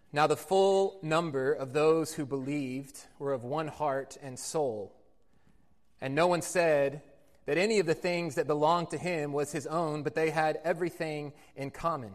Now the full number of those who believed were of one heart and soul. And no one said that any of the things that belonged to him was his own, but they had everything in common.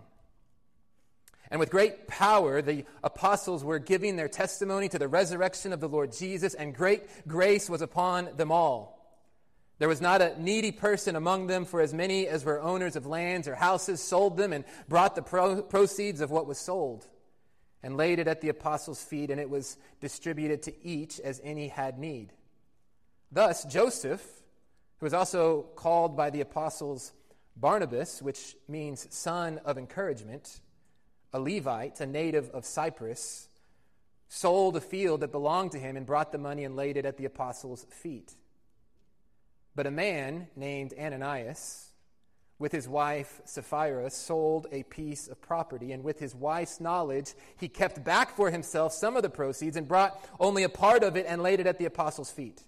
And with great power, the apostles were giving their testimony to the resurrection of the Lord Jesus, and great grace was upon them all. There was not a needy person among them, for as many as were owners of lands or houses sold them and brought the proceeds of what was sold and laid it at the apostles' feet, and it was distributed to each as any had need. Thus Joseph, who was also called by the apostles Barnabas, which means son of encouragement, a Levite, a native of Cyprus, sold a field that belonged to him and brought the money and laid it at the apostles' feet. But a man named Ananias, with his wife Sapphira, sold a piece of property, and with his wife's knowledge, he kept back for himself some of the proceeds and brought only a part of it and laid it at the apostles' feet.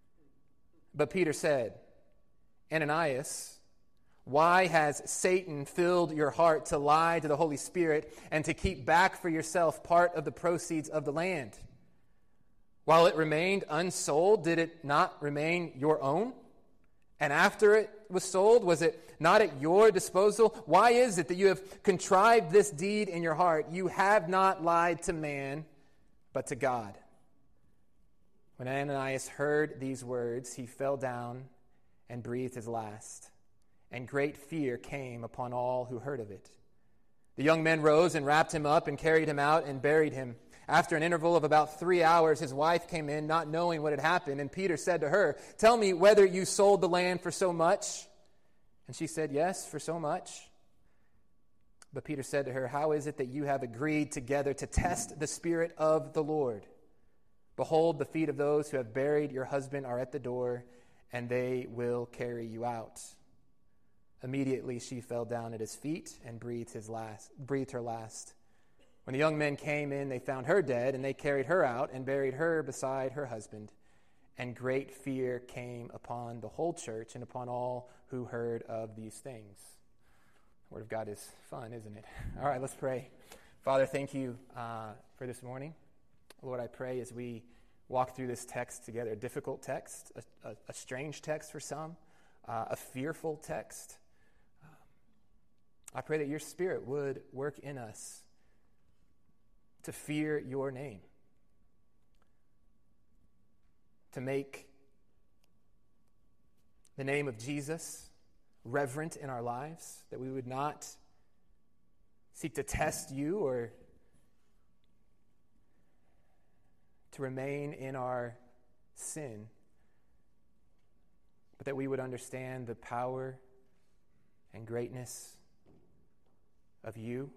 But Peter said, Ananias, why has Satan filled your heart to lie to the Holy Spirit and to keep back for yourself part of the proceeds of the land? While it remained unsold, did it not remain your own? And after it was sold, was it not at your disposal? Why is it that you have contrived this deed in your heart? You have not lied to man, but to God. When Ananias heard these words, he fell down and breathed his last. And great fear came upon all who heard of it. The young men rose and wrapped him up and carried him out and buried him. After an interval of about 3 hours, his wife came in, not knowing what had happened. And Peter said to her, "Tell me whether you sold the land for so much." And she said, "Yes, for so much." But Peter said to her, "How is it that you have agreed together to test the Spirit of the Lord? Behold, the feet of those who have buried your husband are at the door, and they will carry you out." Immediately she fell down at his feet and breathed her last. When the young men came in, they found her dead, and they carried her out and buried her beside her husband. And great fear came upon the whole church and upon all who heard of these things. The Word of God is fun, isn't it? All right, let's pray. Father, thank you for this morning. Lord, I pray as we walk through this text together, a difficult text, a strange text for some, a fearful text. I pray that your Spirit would work in us to fear your name, to make the name of Jesus reverent in our lives, that we would not seek to test you or to remain in our sin, but that we would understand the power and greatness of you,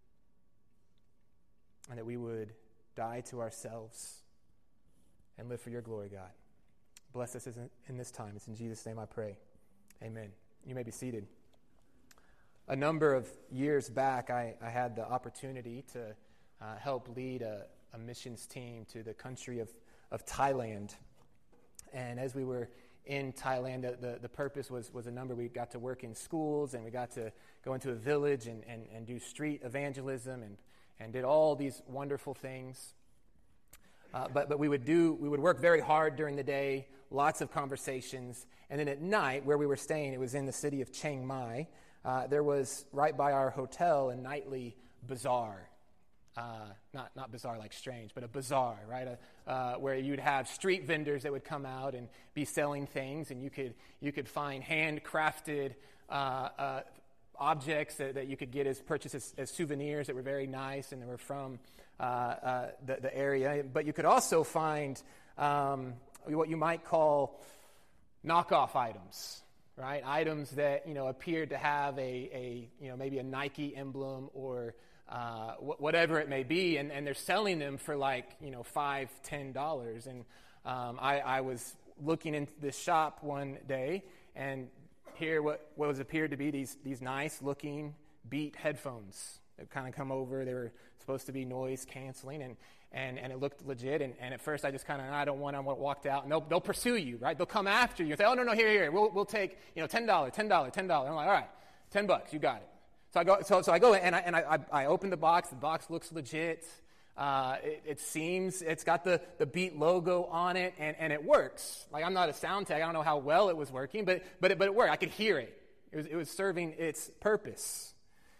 and that we would die to ourselves and live for your glory, God. Bless us in this time. It's in Jesus' name I pray. Amen. You may be seated. A number of years back, I had the opportunity to help lead a missions team to the country of Thailand. And as we were in Thailand, the purpose was a number. We got to work in schools, and we got to go into a village and do street evangelism and did all these wonderful things. But we would work very hard during the day, lots of conversations, and then at night, where we were staying, it was in the city of Chiang Mai. There was right by our hotel a nightly bazaar. Not bizarre like strange, but a bazaar, right? Where you'd have street vendors that would come out and be selling things, and you could find handcrafted objects that you could get as purchase as souvenirs that were very nice and that were from the area. But you could also find what you might call knockoff items, right? Items that appeared to have a maybe a Nike emblem or whatever it may be, and they're selling them for like $5-10. And I was looking into this shop one day and hear what appeared to be these nice looking Beat headphones that kind of come over. They were supposed to be noise canceling, and it looked legit. And at first I just kind of, I don't want to, walked out. And they'll pursue you, right? They'll come after you and say, "Oh no, here, we'll take $10. I'm like, all right, $10, you got it." So I go and I open the box. The box looks legit. It seems it's got the Beat logo on it, and it works. Like, I'm not a sound tech. I don't know how well it was working, but it worked. I could hear it. It was serving its purpose.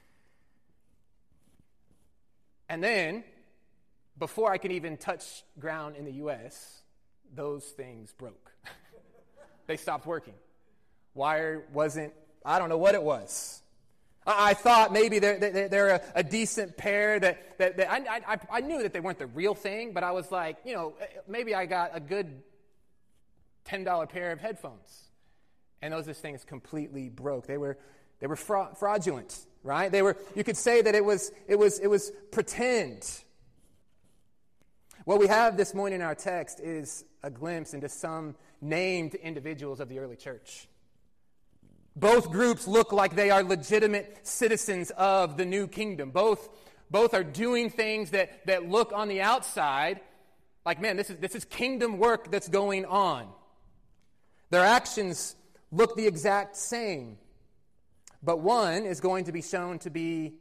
And then, before I could even touch ground in the U.S., those things broke. They stopped working. Wire wasn't, I don't know what it was. I thought maybe they're a decent pair that I knew that they weren't the real thing, but I was like, maybe I got a good $10 pair of headphones. And those things completely broke. They were fraudulent, right? You could say that it was pretend. What we have this morning in our text is a glimpse into some named individuals of the early church. Both groups look like they are legitimate citizens of the new kingdom. Both are doing things that look on the outside like, man, this is kingdom work that's going on. Their actions look the exact same. But one is going to be shown to be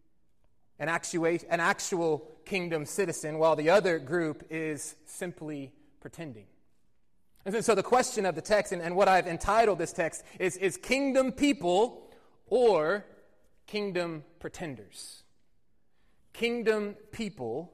an actual kingdom citizen, while the other group is simply pretending. And so the question of the text, and what I've entitled this text, is kingdom people or kingdom pretenders? Kingdom people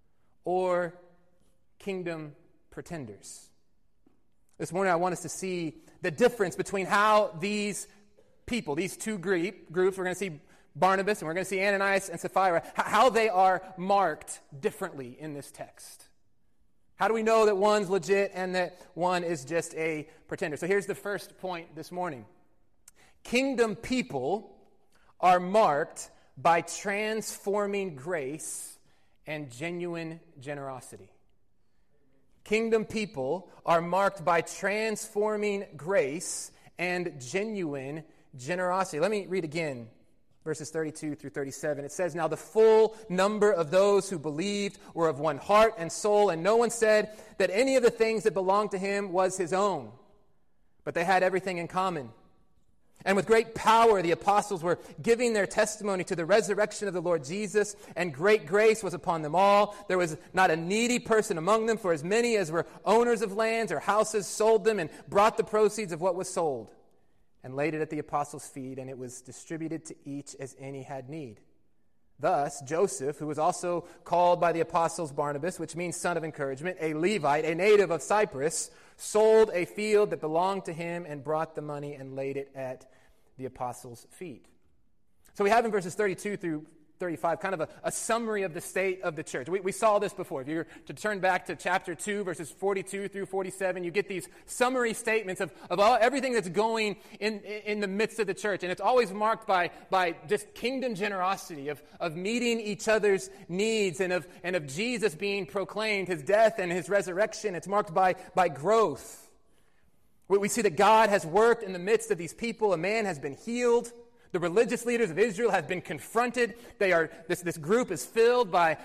or kingdom pretenders? This morning I want us to see the difference between how these people, these two groups, we're going to see Barnabas and we're going to see Ananias and Sapphira, how they are marked differently in this text. How do we know that one's legit and that one is just a pretender? So here's the first point this morning. Kingdom people are marked by transforming grace and genuine generosity. Kingdom people are marked by transforming grace and genuine generosity. Let me read again. Verses 32 through 37, it says, "Now the full number of those who believed were of one heart and soul, and no one said that any of the things that belonged to him was his own, but they had everything in common. And with great power the apostles were giving their testimony to the resurrection of the Lord Jesus, and great grace was upon them all. There was not a needy person among them, for as many as were owners of lands or houses sold them and brought the proceeds of what was sold, and laid it at the apostles' feet, and it was distributed to each as any had need. Thus, Joseph, who was also called by the apostles Barnabas, which means son of encouragement, a Levite, a native of Cyprus, sold a field that belonged to him and brought the money and laid it at the apostles' feet." So we have in verses 32 through 35 kind of a summary of the state of the church. We saw this before. If you were to turn back to chapter 2, verses 42 through 47, you get these summary statements of everything that's going in the midst of the church. And it's always marked by just kingdom generosity, of meeting each other's needs, and of Jesus being proclaimed, his death and his resurrection. It's marked by growth. We see that God has worked in the midst of these people. A man has been healed. The religious leaders of Israel have been confronted. This group is filled by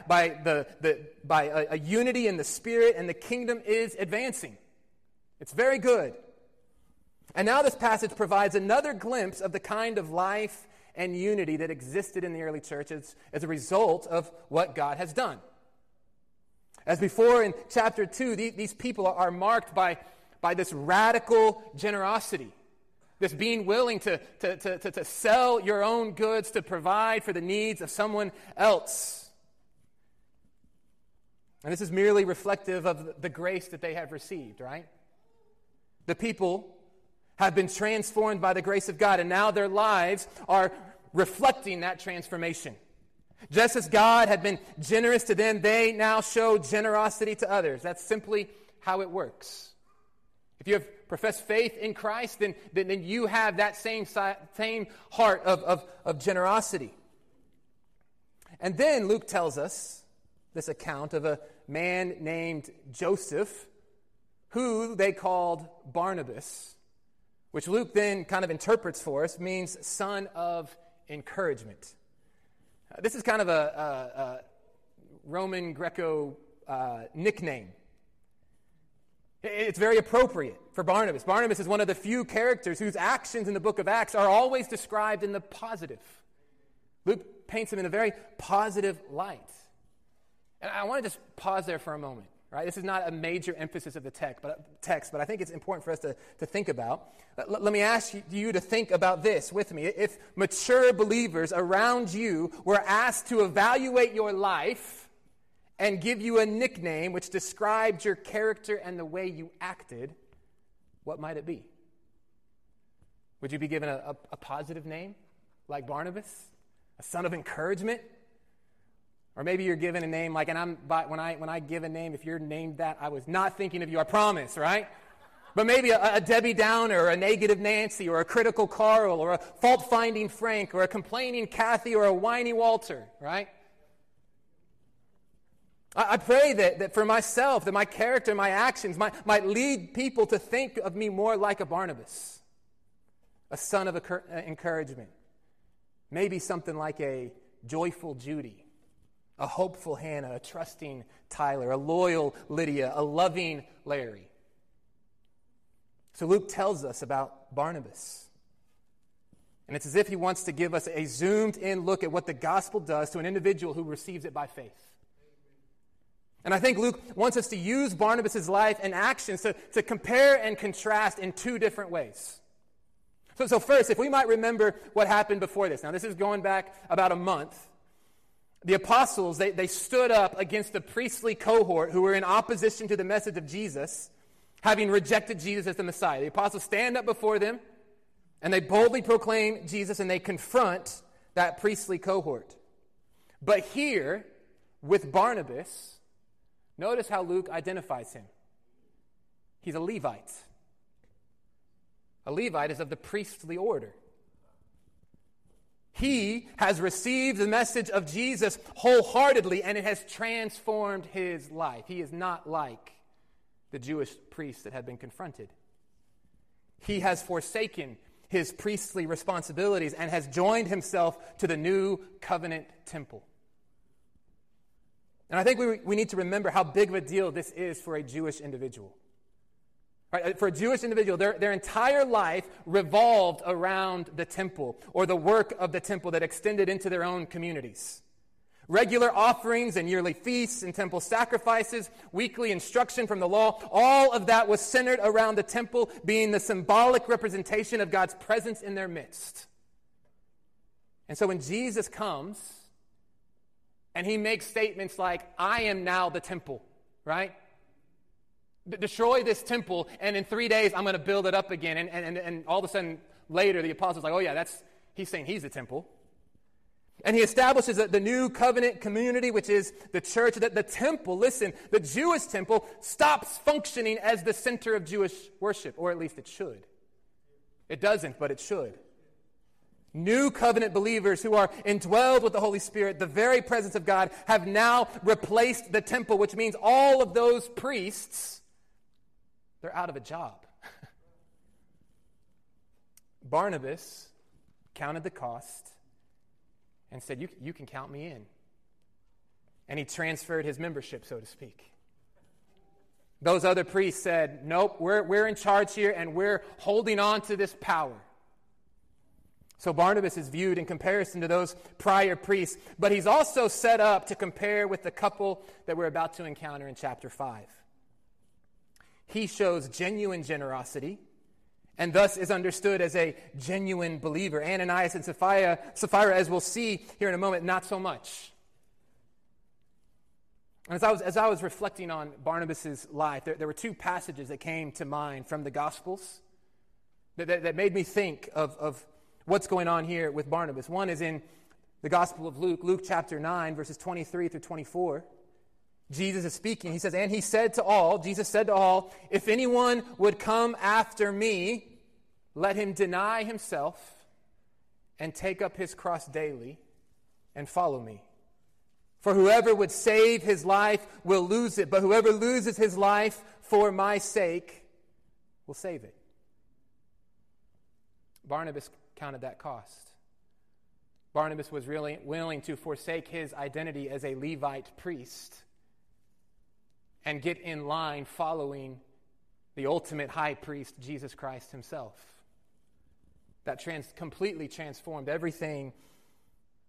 a unity in the Spirit, and the kingdom is advancing. It's very good. And now this passage provides another glimpse of the kind of life and unity that existed in the early church as a result of what God has done. As before in chapter 2, these people are marked by this radical generosity. This being willing to sell your own goods to provide for the needs of someone else. And this is merely reflective of the grace that they have received, right? The people have been transformed by the grace of God, and now their lives are reflecting that transformation. Just as God had been generous to them, they now show generosity to others. That's simply how it works. If you have professed faith in Christ, then you have that same heart of generosity. And then Luke tells us this account of a man named Joseph, who they called Barnabas, which Luke then kind of interprets for us, means son of encouragement. This is kind of a Roman Greco nickname. It's very appropriate for Barnabas. Barnabas is one of the few characters whose actions in the book of Acts are always described in the positive. Luke paints him in a very positive light. And I want to just pause there for a moment, right? This is not a major emphasis of the text, but I think it's important for us to think about. Let me ask you to think about this with me. If mature believers around you were asked to evaluate your life and give you a nickname which described your character and the way you acted, what might it be? Would you be given a positive name like Barnabas? A son of encouragement? Or maybe you're given a name like, and when I give a name, if you're named that, I was not thinking of you, I promise, right? But maybe a Debbie Downer, or a negative Nancy, or a critical Carl, or a fault-finding Frank, or a complaining Kathy, or a whiny Walter, right? I pray that for myself, that my character, my actions might lead people to think of me more like a Barnabas, a son of encouragement. Maybe something like a joyful Judy, a hopeful Hannah, a trusting Tyler, a loyal Lydia, a loving Larry. So Luke tells us about Barnabas. And it's as if he wants to give us a zoomed-in look at what the gospel does to an individual who receives it by faith. And I think Luke wants us to use Barnabas' life and actions to compare and contrast in two different ways. So first, if we might remember what happened before this. Now, this is going back about a month. The apostles, they stood up against the priestly cohort who were in opposition to the message of Jesus, having rejected Jesus as the Messiah. The apostles stand up before them, and they boldly proclaim Jesus, and they confront that priestly cohort. But here, with Barnabas, notice how Luke identifies him. He's a Levite. A Levite is of the priestly order. He has received the message of Jesus wholeheartedly, and it has transformed his life. He is not like the Jewish priests that had been confronted. He has forsaken his priestly responsibilities and has joined himself to the new covenant temple. And I think we need to remember how big of a deal this is for a Jewish individual. Right? For a Jewish individual, their entire life revolved around the temple or the work of the temple that extended into their own communities. Regular offerings and yearly feasts and temple sacrifices, weekly instruction from the law, all of that was centered around the temple being the symbolic representation of God's presence in their midst. And so when Jesus comes and he makes statements like, I am now the temple, right? Destroy this temple, and in 3 days I'm going to build it up again. And all of a sudden, later, the apostles are like, oh yeah, he's saying he's the temple. And he establishes the new covenant community, which is the church. That the temple, listen, the Jewish temple stops functioning as the center of Jewish worship, or at least it should. It doesn't, but it should. New covenant believers who are indwelled with the Holy Spirit, the very presence of God, have now replaced the temple, which means all of those priests, they're out of a job. Barnabas counted the cost and said, you can count me in. And he transferred his membership, so to speak. Those other priests said, nope, we're in charge here, and we're holding on to this power. So Barnabas is viewed in comparison to those prior priests, but he's also set up to compare with the couple that we're about to encounter in chapter 5. He shows genuine generosity, and thus is understood as a genuine believer. Ananias and Sapphira, as we'll see here in a moment, not so much. And as I was reflecting on Barnabas' life, there were two passages that came to mind from the Gospels that made me think of what's going on here with Barnabas. One is in the Gospel of Luke chapter 9, verses 23 through 24. Jesus is speaking. He says, and Jesus said to all, if anyone would come after me, let him deny himself and take up his cross daily and follow me. For whoever would save his life will lose it, but whoever loses his life for my sake will save it. Barnabas counted that cost. Barnabas was really willing to forsake his identity as a Levite priest and get in line following the ultimate high priest, Jesus Christ himself. That completely transformed everything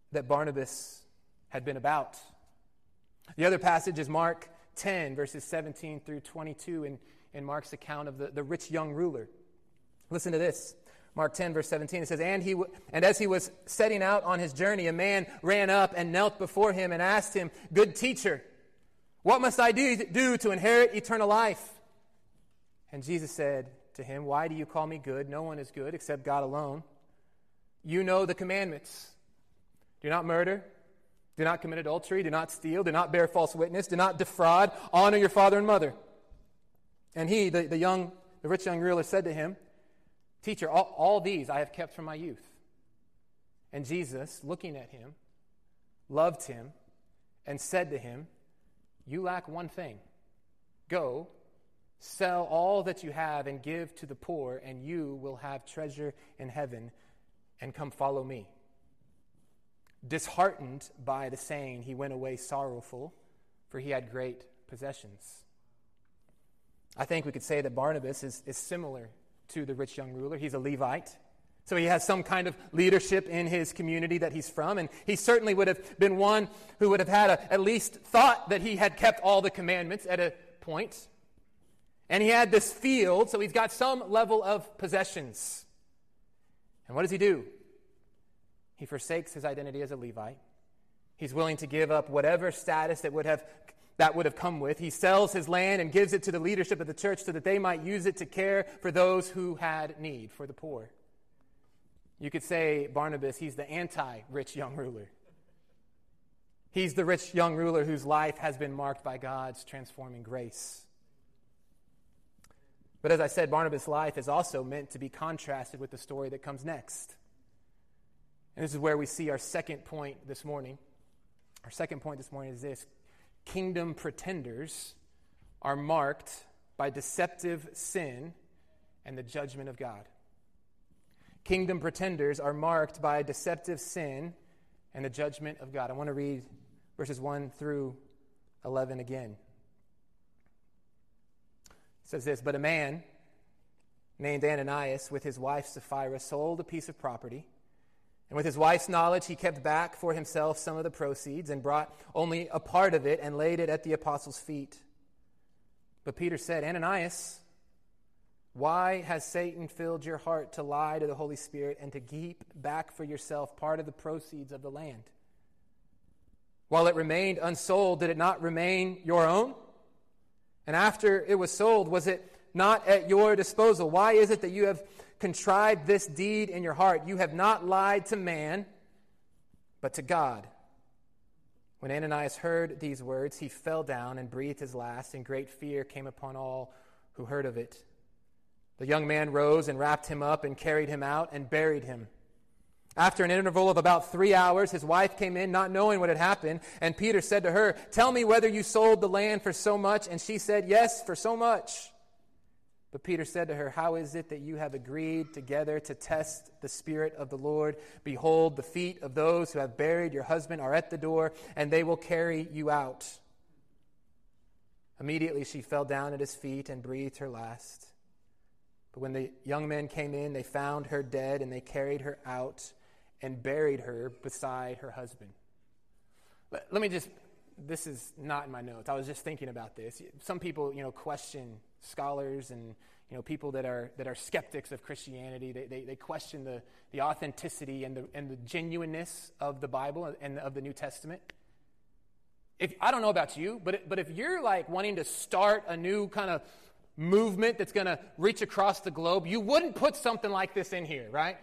that Barnabas had been about. The other passage is Mark 10, verses 17 through 22 in Mark's account of the rich young ruler. Listen to this. Mark 10, verse 17, it says, And as he was setting out on his journey, a man ran up and knelt before him and asked him, Good teacher, what must I do to inherit eternal life? And Jesus said to him, Why do you call me good? No one is good except God alone. You know the commandments. Do not murder. Do not commit adultery. Do not steal. Do not bear false witness. Do not defraud. Honor your father and mother. And he, the rich young ruler, said to him, Teacher, all these I have kept from my youth. And Jesus, looking at him, loved him and said to him, You lack one thing. Go, sell all that you have and give to the poor, and you will have treasure in heaven, and come follow me. Disheartened by the saying, he went away sorrowful, for he had great possessions. I think we could say that Barnabas is similar to the rich young ruler. He's a Levite, so he has some kind of leadership in his community that he's from, and he certainly would have been one who would have had at least thought that he had kept all the commandments at a point. And he had this field, so he's got some level of possessions. And what does he do? He forsakes his identity as a Levite. He's willing to give up whatever status that would have come with. He sells his land and gives it to the leadership of the church so that they might use it to care for those who had need, for the poor. You could say Barnabas, he's the anti-rich young ruler. He's the rich young ruler whose life has been marked by God's transforming grace. But as I said, Barnabas' life is also meant to be contrasted with the story that comes next. And this is where we see our second point this morning. Our second point this morning is this: kingdom pretenders are marked by deceptive sin and the judgment of God. Kingdom pretenders are marked by deceptive sin and the judgment of God. I want to read verses 1 through 11 again. It says this, But a man named Ananias with his wife Sapphira sold a piece of property. And with his wife's knowledge, he kept back for himself some of the proceeds and brought only a part of it and laid it at the apostles' feet. But Peter said, Ananias, why has Satan filled your heart to lie to the Holy Spirit and to keep back for yourself part of the proceeds of the land? While it remained unsold, did it not remain your own? And after it was sold, was it not at your disposal? Why is it that you have contrived this deed in your heart? You have not lied to man, but to God. When Ananias heard these words, he fell down and breathed his last, and great fear came upon all who heard of it. The young man rose and wrapped him up and carried him out and buried him. After an interval of about 3 hours, his wife came in, not knowing what had happened, and Peter said to her, Tell me whether you sold the land for so much. And she said, Yes, for so much. But Peter said to her, How is it that you have agreed together to test the Spirit of the Lord? Behold, the feet of those who have buried your husband are at the door, and they will carry you out. Immediately she fell down at his feet and breathed her last. But when the young men came in, they found her dead, and they carried her out and buried her beside her husband. Let me just, this is not in my notes. I was just thinking about this. Some people, question scholars and, people that are skeptics of Christianity. They question the authenticity and the genuineness of the Bible and of the New Testament. I don't know about you, but if you're like wanting to start a new kind of movement that's going to reach across the globe, you wouldn't put something like this in here, right?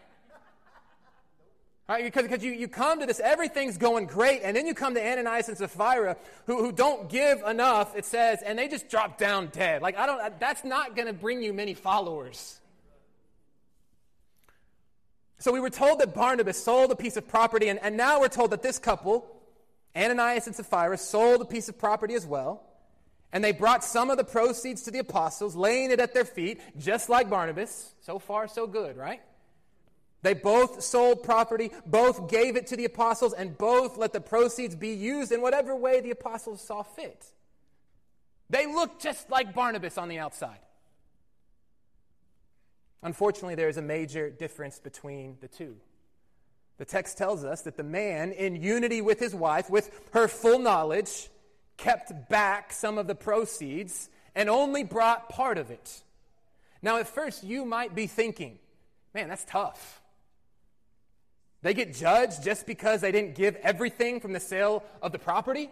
Right, because you come to this, everything's going great, and then you come to Ananias and Sapphira, who don't give enough, it says, and they just drop down dead. That's not going to bring you many followers. So we were told that Barnabas sold a piece of property, and now we're told that this couple, Ananias and Sapphira, sold a piece of property as well, and they brought some of the proceeds to the apostles, laying it at their feet, just like Barnabas. So far, so good, right? They both sold property, both gave it to the apostles, and both let the proceeds be used in whatever way the apostles saw fit. They looked just like Barnabas on the outside. Unfortunately, there is a major difference between the two. The text tells us that the man, in unity with his wife, with her full knowledge, kept back some of the proceeds and only brought part of it. Now, at first, you might be thinking, man, that's tough. They get judged just because they didn't give everything from the sale of the property?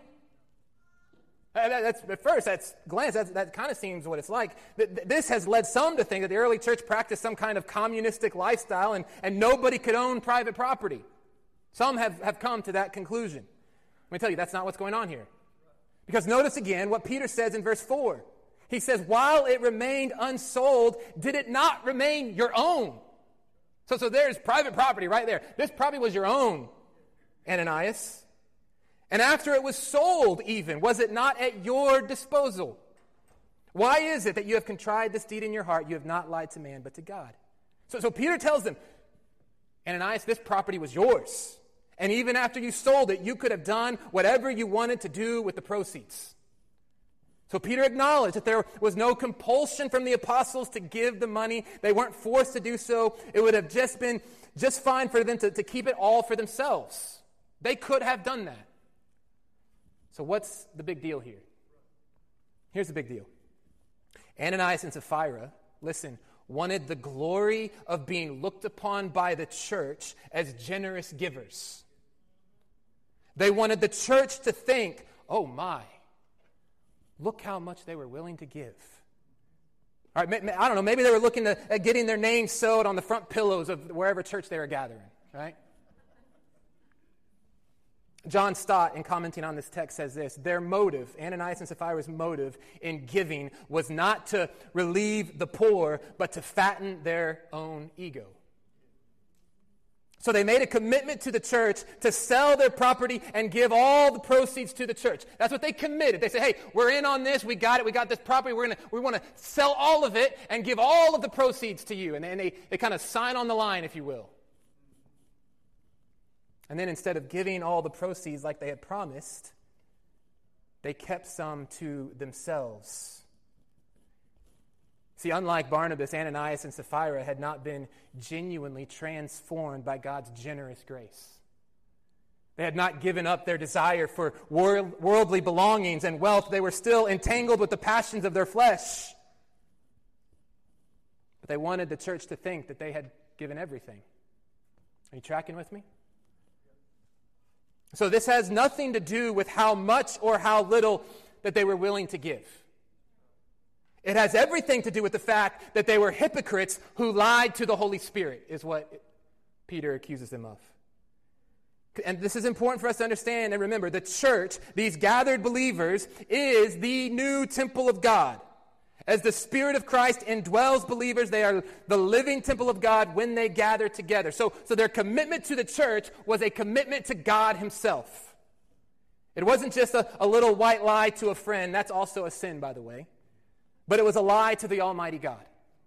At first glance, that kind of seems what it's like. This has led some to think that the early church practiced some kind of communistic lifestyle and nobody could own private property. Some have come to that conclusion. Let me tell you, that's not what's going on here. Because notice again what Peter says in verse 4. He says, while it remained unsold, did it not remain your own? So there's private property right there. This probably was your own, Ananias. And after it was sold even, was it not at your disposal? Why is it that you have contrived this deed in your heart? You have not lied to man, but to God. So Peter tells them, Ananias, this property was yours. And even after you sold it, you could have done whatever you wanted to do with the proceeds. So Peter acknowledged that there was no compulsion from the apostles to give the money. They weren't forced to do so. It would have just been just fine for them to keep it all for themselves. They could have done that. So what's the big deal here? Here's the big deal. Ananias and Sapphira, listen, wanted the glory of being looked upon by the church as generous givers. They wanted the church to think, oh my, look how much they were willing to give. All right, I don't know, maybe they were looking at getting their names sewed on the front pillows of wherever church they were gathering, right? John Stott, in commenting on this text, says this: their motive, Ananias and Sapphira's motive in giving, was not to relieve the poor, but to fatten their own ego. So they made a commitment to the church to sell their property and give all the proceeds to the church. That's what they committed. They said, hey, we're in on this. We got it. We got this property. We want to sell all of it and give all of the proceeds to you. And they kind of sign on the line, if you will. And then instead of giving all the proceeds like they had promised, they kept some to themselves. See, unlike Barnabas, Ananias and Sapphira had not been genuinely transformed by God's generous grace. They had not given up their desire for worldly belongings and wealth. They were still entangled with the passions of their flesh. But they wanted the church to think that they had given everything. Are you tracking with me? So this has nothing to do with how much or how little that they were willing to give. It has everything to do with the fact that they were hypocrites who lied to the Holy Spirit, is what Peter accuses them of. And this is important for us to understand and remember. The church, these gathered believers, is the new temple of God. As the Spirit of Christ indwells believers, they are the living temple of God when they gather together. So their commitment to the church was a commitment to God himself. It wasn't just a little white lie to a friend. That's also a sin, by the way. But it was a lie to the Almighty God.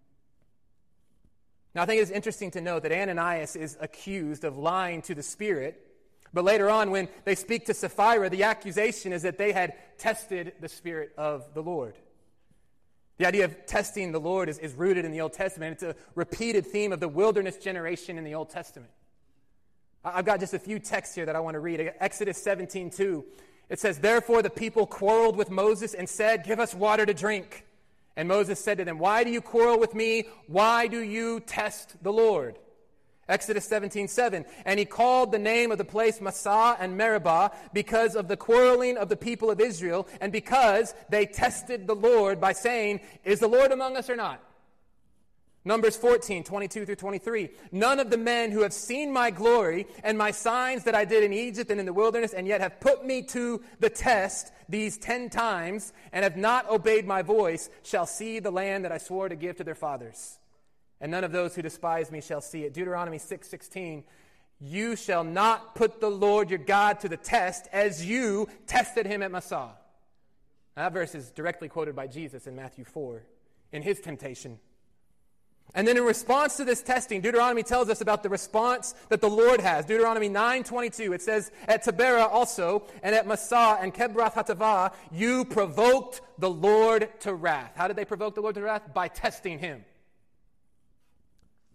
Now, I think it's interesting to note that Ananias is accused of lying to the Spirit. But later on, when they speak to Sapphira, the accusation is that they had tested the Spirit of the Lord. The idea of testing the Lord is rooted in the Old Testament. It's a repeated theme of the wilderness generation in the Old Testament. I've got just a few texts here that I want to read. Exodus 17:2. It says, "Therefore the people quarreled with Moses and said, 'Give us water to drink.' And Moses said to them, 'Why do you quarrel with me? Why do you test the Lord?'" Exodus 17:7, "And he called the name of the place Massah and Meribah because of the quarreling of the people of Israel and because they tested the Lord by saying, 'Is the Lord among us or not?'" Numbers 14:22-23, "None of the men who have seen my glory and my signs that I did in Egypt and in the wilderness and yet have put me to the test these 10 times and have not obeyed my voice shall see the land that I swore to give to their fathers. And none of those who despise me shall see it." Deuteronomy 6:16, "You shall not put the Lord your God to the test as you tested him at Massah." Now, that verse is directly quoted by Jesus in Matthew 4 in his temptation. And then in response to this testing, Deuteronomy tells us about the response that the Lord has. Deuteronomy 9:22, it says, "At Taberah also, and at Massah and Kebroth Hatavah, you provoked the Lord to wrath." How did they provoke the Lord to wrath? By testing him.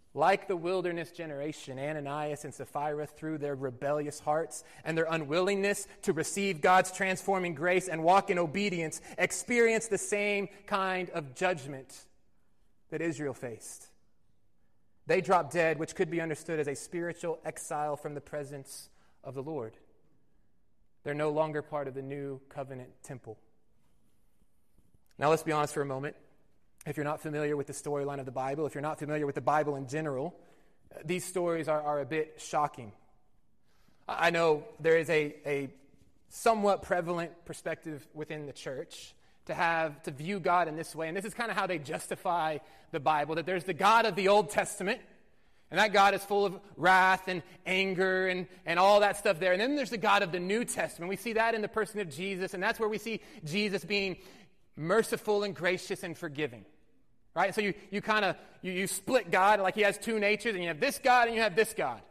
Like the wilderness generation, Ananias and Sapphira, through their rebellious hearts and their unwillingness to receive God's transforming grace and walk in obedience, experienced the same kind of judgment that Israel faced. They dropped dead, which could be understood as a spiritual exile from the presence of the Lord. They're no longer part of the new covenant temple. Now let's be honest for a moment. If you're not familiar with the storyline of the Bible, if you're not familiar with the Bible in general, these stories are a bit shocking. I know there is a somewhat prevalent perspective within the church to view God in this way, and this is kind of how they justify the Bible, that there's the God of the Old Testament, and that God is full of wrath and anger and all that stuff there. And then there's the God of the New Testament. We see that in the person of Jesus, and that's where we see Jesus being merciful and gracious and forgiving, right? So you kind of you split God, like he has two natures, and you have this God and you have this God.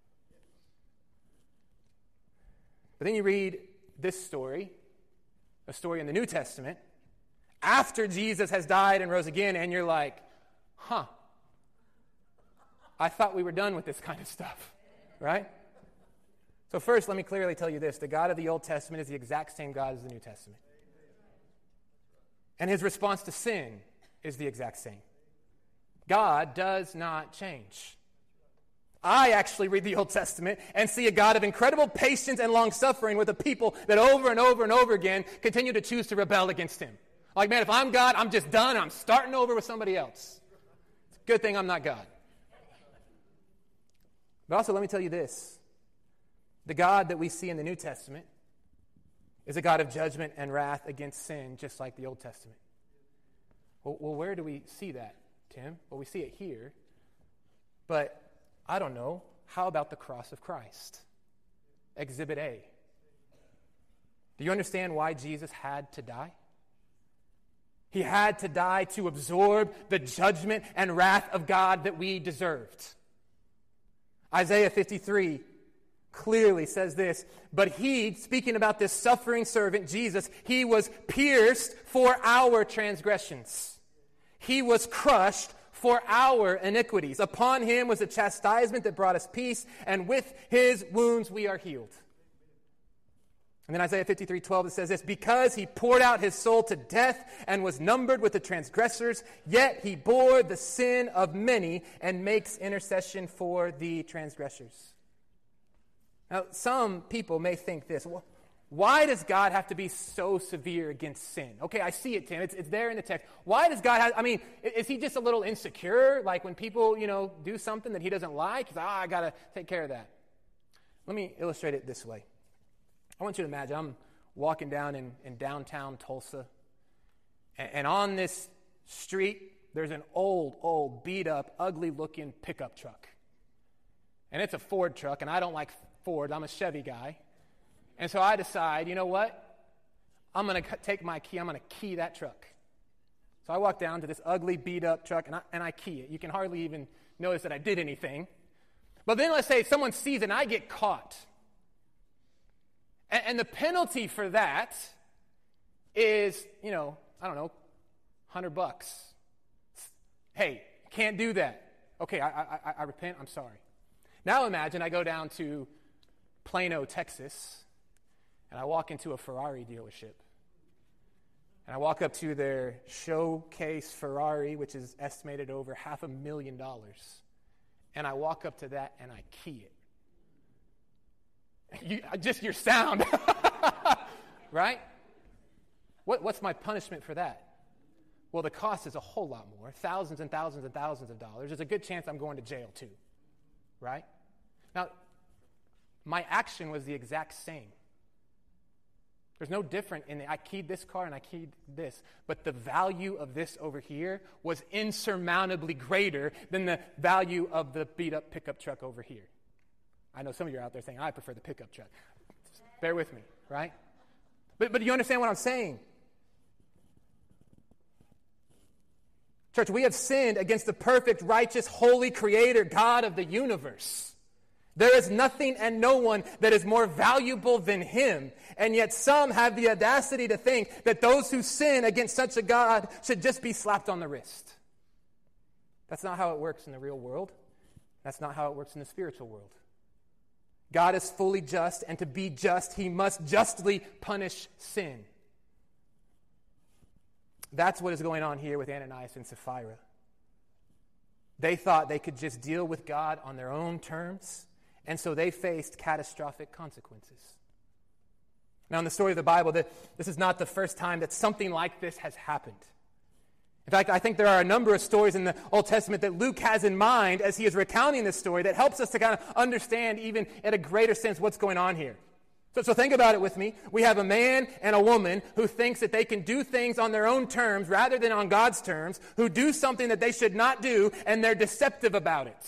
But then you read this story, a story in the New Testament, after Jesus has died and rose again, and you're like, I thought we were done with this kind of stuff, right? So first, let me clearly tell you this. The God of the Old Testament is the exact same God as the New Testament. And his response to sin is the exact same. God does not change. I actually read the Old Testament and see a God of incredible patience and long-suffering with a people that over and over and over again continue to choose to rebel against him. Like, man, if I'm God, I'm just done. I'm starting over with somebody else. It's a good thing I'm not God. But also, let me tell you this. The God that we see in the New Testament is a God of judgment and wrath against sin, just like the Old Testament. Well, where do we see that, Tim? Well, we see it here. But, I don't know, how about the cross of Christ? Exhibit A. Do you understand why Jesus had to die? He had to die to absorb the judgment and wrath of God that we deserved. Isaiah 53 clearly says this, but he, speaking about this suffering servant, Jesus, he was pierced for our transgressions. He was crushed for our iniquities. Upon him was the chastisement that brought us peace, and with his wounds we are healed. And then Isaiah 53:12, it says this, because he poured out his soul to death and was numbered with the transgressors, yet he bore the sin of many and makes intercession for the transgressors. Now, some people may think this, well, why does God have to be so severe against sin? Okay, I see it, Tim. It's there in the text. Why does God have, is he just a little insecure? Like when people, do something that he doesn't like, he's like, I got to take care of that. Let me illustrate it this way. I want you to imagine I'm walking down in downtown Tulsa, and on this street, there's an old, beat-up, ugly-looking pickup truck. And it's a Ford truck, and I don't like Ford. I'm a Chevy guy. And so I decide, you know what? I'm going to take my key. I'm going to key that truck. So I walk down to this ugly, beat-up truck, and I key it. You can hardly even notice that I did anything. But then let's say someone sees it, and I get caught. And the penalty for that is, I don't know, $100. Hey, can't do that. Okay, I repent. I'm sorry. Now imagine I go down to Plano, Texas, and I walk into a Ferrari dealership. And I walk up to their showcase Ferrari, which is estimated over $500,000. And I walk up to that and I key it. Just your sound. Right? What's my punishment for that? Well, the cost is a whole lot more. Thousands and thousands and thousands of dollars. There's a good chance I'm going to jail too. Right? Now, my action was the exact same. There's no different in I keyed this car and I keyed this. But the value of this over here was insurmountably greater than the value of the beat-up pickup truck over here. I know some of you are out there saying, I prefer the pickup truck. Just bear with me, right? But you understand what I'm saying? Church, we have sinned against the perfect, righteous, holy Creator, God of the universe. There is nothing and no one that is more valuable than Him. And yet some have the audacity to think that those who sin against such a God should just be slapped on the wrist. That's not how it works in the real world. That's not how it works in the spiritual world. God is fully just, and to be just, he must justly punish sin. That's what is going on here with Ananias and Sapphira. They thought they could just deal with God on their own terms, and so they faced catastrophic consequences. Now, in the story of the Bible, this is not the first time that something like this has happened. In fact, I think there are a number of stories in the Old Testament that Luke has in mind as he is recounting this story that helps us to kind of understand even at a greater sense what's going on here. So think about it with me. We have a man and a woman who thinks that they can do things on their own terms rather than on God's terms, who do something that they should not do, and they're deceptive about it.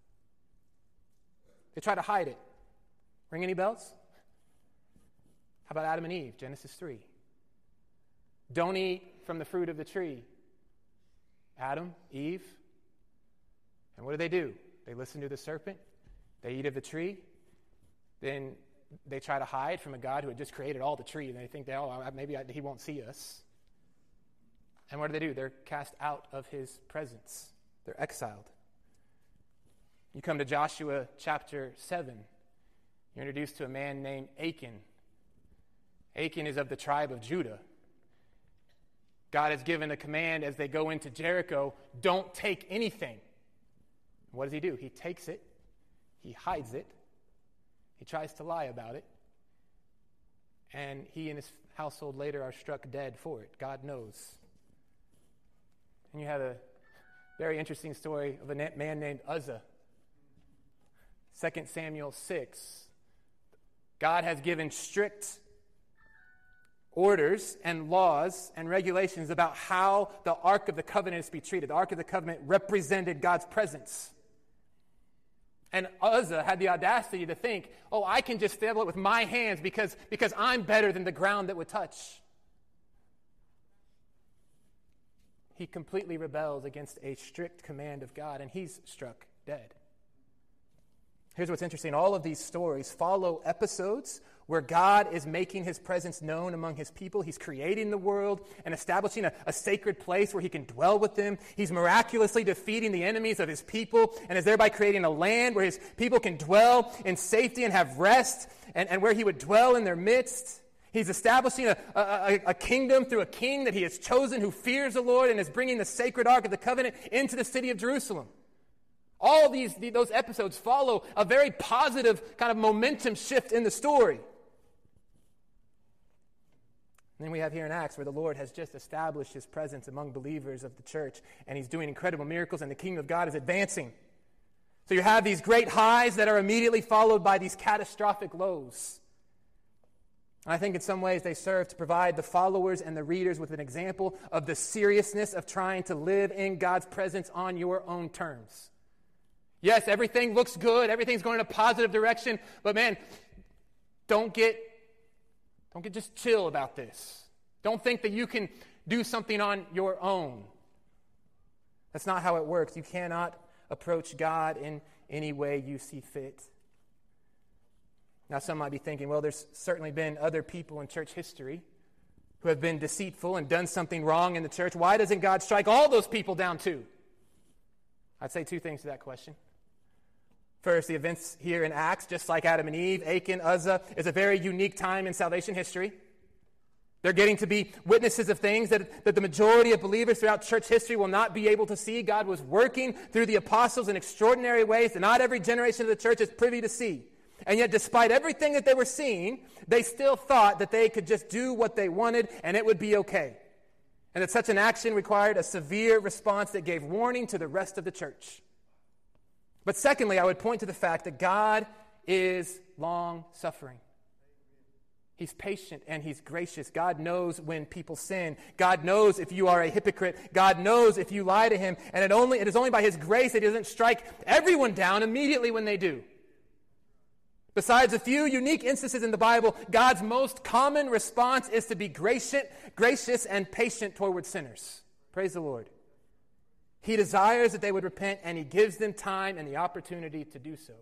They try to hide it. Ring any bells? How about Adam and Eve, Genesis 3? Don't eat from the fruit of the tree. Adam, Eve, and what do? They listen to the serpent. They eat of the tree. Then they try to hide from a God who had just created all the tree, and they think, maybe he won't see us. And what do? They're cast out of his presence. They're exiled. You come to Joshua chapter 7. You're introduced to a man named Achan. Achan is of the tribe of Judah. God has given a command as they go into Jericho, don't take anything. What does he do? He takes it, he hides it, he tries to lie about it, and he and his household later are struck dead for it. God knows. And you have a very interesting story of a man named Uzzah. 2 Samuel 6. God has given strict orders and laws and regulations about how the Ark of the Covenant is to be treated. The Ark of the Covenant represented God's presence. And Uzzah had the audacity to think, I can just stable it with my hands because I'm better than the ground that would touch. He completely rebels against a strict command of God, and he's struck dead. Here's what's interesting. All of these stories follow episodes where God is making his presence known among his people. He's creating the world and establishing a sacred place where he can dwell with them. He's miraculously defeating the enemies of his people and is thereby creating a land where his people can dwell in safety and have rest and where he would dwell in their midst. He's establishing a kingdom through a king that he has chosen who fears the Lord and is bringing the sacred Ark of the Covenant into the city of Jerusalem. All those episodes follow a very positive kind of momentum shift in the story. And then we have here in Acts where the Lord has just established his presence among believers of the church, and he's doing incredible miracles, and the kingdom of God is advancing. So you have these great highs that are immediately followed by these catastrophic lows. And I think in some ways they serve to provide the followers and the readers with an example of the seriousness of trying to live in God's presence on your own terms. Yes, everything looks good, everything's going in a positive direction, but man, don't get just chill about this. Don't think that you can do something on your own. That's not how it works. You cannot approach God in any way you see fit. Now, some might be thinking, well, there's certainly been other people in church history who have been deceitful and done something wrong in the church. Why doesn't God strike all those people down too? I'd say two things to that question. First, the events here in Acts, just like Adam and Eve, Achan, Uzzah, is a very unique time in salvation history. They're getting to be witnesses of things that the majority of believers throughout church history will not be able to see. God was working through the apostles in extraordinary ways that not every generation of the church is privy to see. And yet, despite everything that they were seeing, they still thought that they could just do what they wanted and it would be okay. And that such an action required a severe response that gave warning to the rest of the church. But secondly, I would point to the fact that God is long-suffering. He's patient and he's gracious. God knows when people sin. God knows if you are a hypocrite. God knows if you lie to him. And it is only by his grace that he doesn't strike everyone down immediately when they do. Besides a few unique instances in the Bible, God's most common response is to be gracious and patient toward sinners. Praise the Lord. He desires that they would repent, and he gives them time and the opportunity to do so.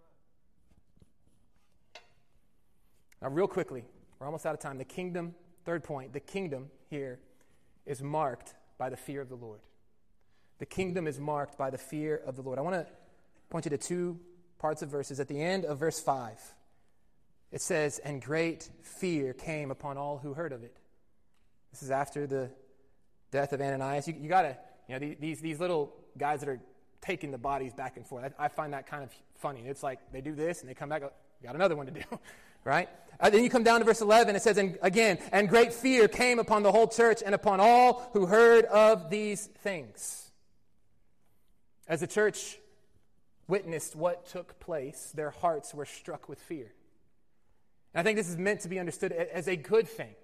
Now, real quickly, we're almost out of time. The kingdom, third point, the kingdom here is marked by the fear of the Lord. The kingdom is marked by the fear of the Lord. I want to point you to two parts of verses. At the end of verse 5, it says, "And great fear came upon all who heard of it." This is after the death of Ananias. You got to, these little guys that are taking the bodies back and forth. I find that kind of funny. It's like they do this and they come back, got another one to do, right? Then you come down to verse 11. It says, and great fear came upon the whole church and upon all who heard of these things. As the church witnessed what took place, their hearts were struck with fear. And I think this is meant to be understood as a good thing.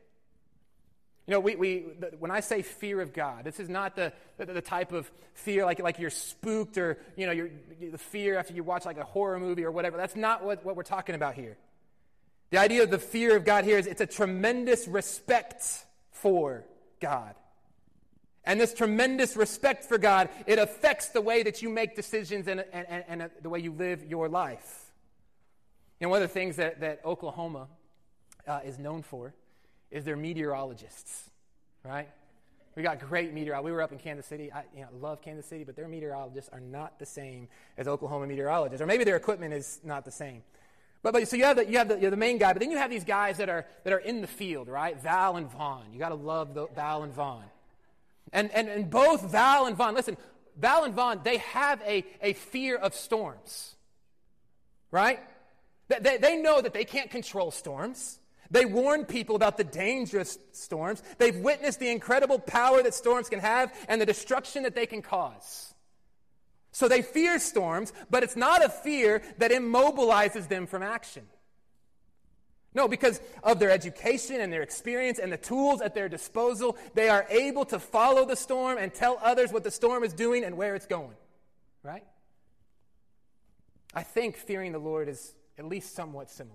When I say fear of God, this is not the type of fear like you're spooked or, the fear after you watch like a horror movie or whatever. That's not what we're talking about here. The idea of the fear of God here is it's a tremendous respect for God. And this tremendous respect for God, it affects the way that you make decisions and the way you live your life. One of the things that Oklahoma is known for is their meteorologists, right? We got great meteorologists. We were up in Kansas City. I love Kansas City, but their meteorologists are not the same as Oklahoma meteorologists, or maybe their equipment is not the same. But so you have the main guy, but then you have these guys that are in the field, right? Val and Vaughn. You got to love Val and Vaughn, and both Val and Vaughn. Listen, Val and Vaughn, they have a fear of storms, right? They know that they can't control storms. They warn people about the dangerous storms. They've witnessed the incredible power that storms can have and the destruction that they can cause. So they fear storms, but it's not a fear that immobilizes them from action. No, because of their education and their experience and the tools at their disposal, they are able to follow the storm and tell others what the storm is doing and where it's going. Right? I think fearing the Lord is at least somewhat similar.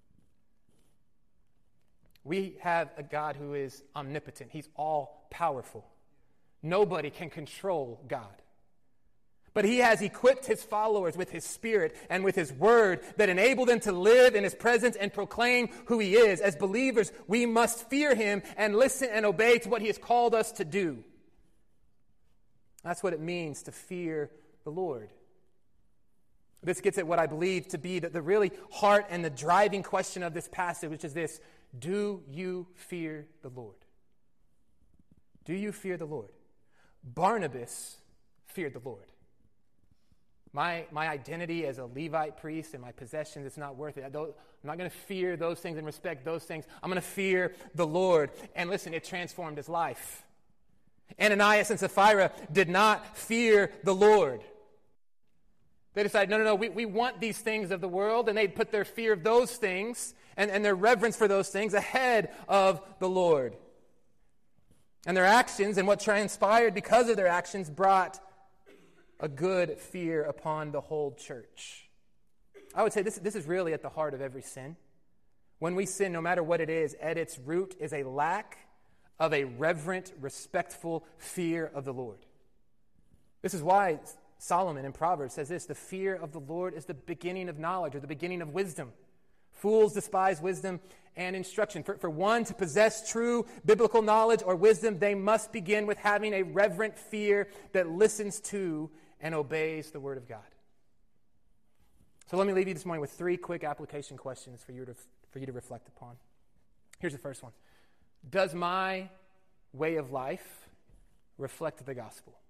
We have a God who is omnipotent. He's all-powerful. Nobody can control God. But he has equipped his followers with his Spirit and with his Word that enable them to live in his presence and proclaim who he is. As believers, we must fear him and listen and obey to what he has called us to do. That's what it means to fear the Lord. This gets at what I believe to be the really heart and the driving question of this passage, which is this: do you fear the Lord? Do you fear the Lord? Barnabas feared the Lord. My identity as a Levite priest and my possessions, it's not worth it. I'm not going to fear those things and respect those things. I'm going to fear the Lord. And listen, it transformed his life. Ananias and Sapphira did not fear the Lord. They decided, no, we want these things of the world, and they put their fear of those things and their reverence for those things ahead of the Lord. And their actions and what transpired because of their actions brought a good fear upon the whole church. I would say this is really at the heart of every sin. When we sin, no matter what it is, at its root is a lack of a reverent, respectful fear of the Lord. This is why Solomon in Proverbs says this: the fear of the Lord is the beginning of knowledge, or the beginning of wisdom. Fools despise wisdom and instruction. For one to possess true biblical knowledge or wisdom, they must begin with having a reverent fear that listens to and obeys the Word of God. So let me leave you this morning with 3 quick application questions for you to reflect upon. Here's the first one: does my way of life reflect the gospel?